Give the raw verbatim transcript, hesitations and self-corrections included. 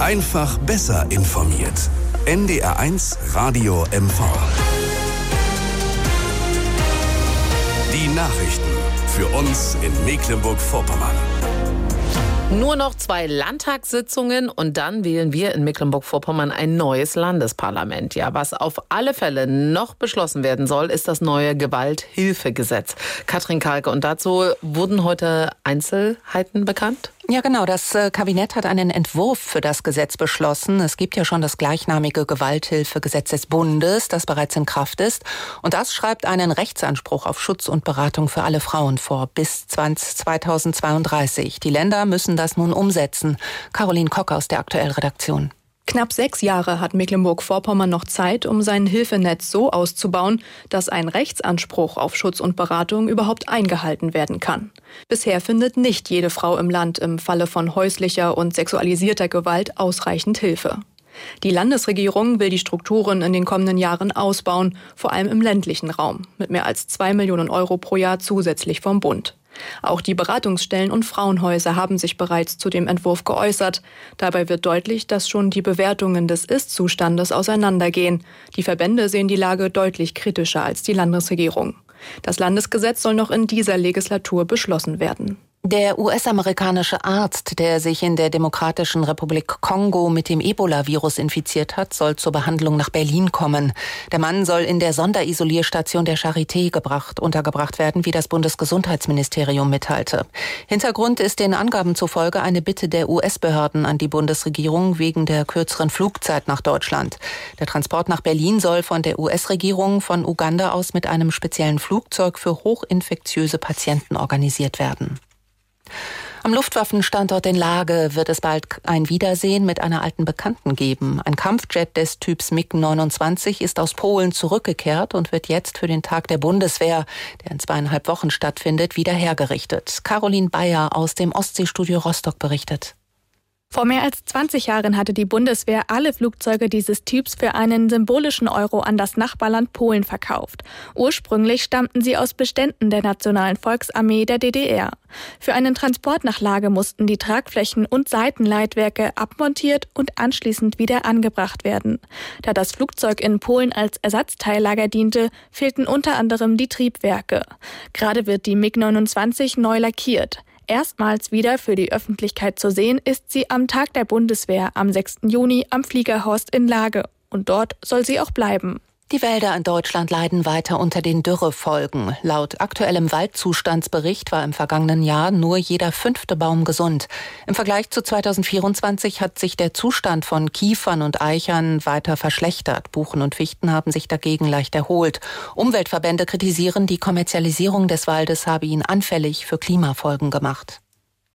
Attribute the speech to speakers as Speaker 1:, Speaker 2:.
Speaker 1: Einfach besser informiert. N D R eins Radio M V. Die Nachrichten für uns in Mecklenburg-Vorpommern.
Speaker 2: Nur noch zwei Landtagssitzungen und dann wählen wir in Mecklenburg-Vorpommern ein neues Landesparlament. Ja, was auf alle Fälle noch beschlossen werden soll, ist das neue Gewalthilfegesetz. Katrin Kalke, und dazu wurden heute Einzelheiten bekannt?
Speaker 3: Ja, genau. Das Kabinett hat einen Entwurf für das Gesetz beschlossen. Es gibt ja schon das gleichnamige Gewalthilfegesetz des Bundes, das bereits in Kraft ist. Und das schreibt einen Rechtsanspruch auf Schutz und Beratung für alle Frauen vor bis zweitausendzweiunddreißig. Die Länder müssen das nun umsetzen. Caroline Kock aus der Aktuell-Redaktion.
Speaker 4: Knapp sechs Jahre hat Mecklenburg-Vorpommern noch Zeit, um sein Hilfenetz so auszubauen, dass ein Rechtsanspruch auf Schutz und Beratung überhaupt eingehalten werden kann. Bisher findet nicht jede Frau im Land im Falle von häuslicher und sexualisierter Gewalt ausreichend Hilfe. Die Landesregierung will die Strukturen in den kommenden Jahren ausbauen, vor allem im ländlichen Raum, mit mehr als zwei Millionen Euro pro Jahr zusätzlich vom Bund. Auch die Beratungsstellen und Frauenhäuser haben sich bereits zu dem Entwurf geäußert. Dabei wird deutlich, dass schon die Bewertungen des Ist-Zustandes auseinandergehen. Die Verbände sehen die Lage deutlich kritischer als die Landesregierung. Das Landesgesetz soll noch in dieser Legislatur beschlossen werden.
Speaker 3: Der U S-amerikanische Arzt, der sich in der Demokratischen Republik Kongo mit dem Ebola-Virus infiziert hat, soll zur Behandlung nach Berlin kommen. Der Mann soll in der Sonderisolierstation der Charité gebracht, untergebracht werden, wie das Bundesgesundheitsministerium mitteilte. Hintergrund ist den Angaben zufolge eine Bitte der U S-Behörden an die Bundesregierung wegen der kürzeren Flugzeit nach Deutschland. Der Transport nach Berlin soll von der U S-Regierung von Uganda aus mit einem speziellen Flugzeug für hochinfektiöse Patienten organisiert werden. Am Luftwaffenstandort in Lage wird es bald ein Wiedersehen mit einer alten Bekannten geben. Ein Kampfjet des Typs MiG neunundzwanzig ist aus Polen zurückgekehrt und wird jetzt für den Tag der Bundeswehr, der in zweieinhalb Wochen stattfindet, wieder hergerichtet. Caroline Bayer aus dem Ostseestudio Rostock berichtet.
Speaker 5: Vor mehr als zwanzig Jahren hatte die Bundeswehr alle Flugzeuge dieses Typs für einen symbolischen Euro an das Nachbarland Polen verkauft. Ursprünglich stammten sie aus Beständen der Nationalen Volksarmee der D D R. Für einen Transport nach Lage mussten die Tragflächen und Seitenleitwerke abmontiert und anschließend wieder angebracht werden. Da das Flugzeug in Polen als Ersatzteillager diente, fehlten unter anderem die Triebwerke. Gerade wird die MiG neunundzwanzig neu lackiert. Erstmals wieder für die Öffentlichkeit zu sehen ist sie am Tag der Bundeswehr am sechsten Juni am Fliegerhorst in Lage. Und dort soll sie auch bleiben.
Speaker 3: Die Wälder in Deutschland leiden weiter unter den Dürrefolgen. Laut aktuellem Waldzustandsbericht war im vergangenen Jahr nur jeder fünfte Baum gesund. Im Vergleich zu zweitausendvierundzwanzig hat sich der Zustand von Kiefern und Eichern weiter verschlechtert. Buchen und Fichten haben sich dagegen leicht erholt. Umweltverbände kritisieren, die Kommerzialisierung des Waldes habe ihn anfällig für Klimafolgen gemacht.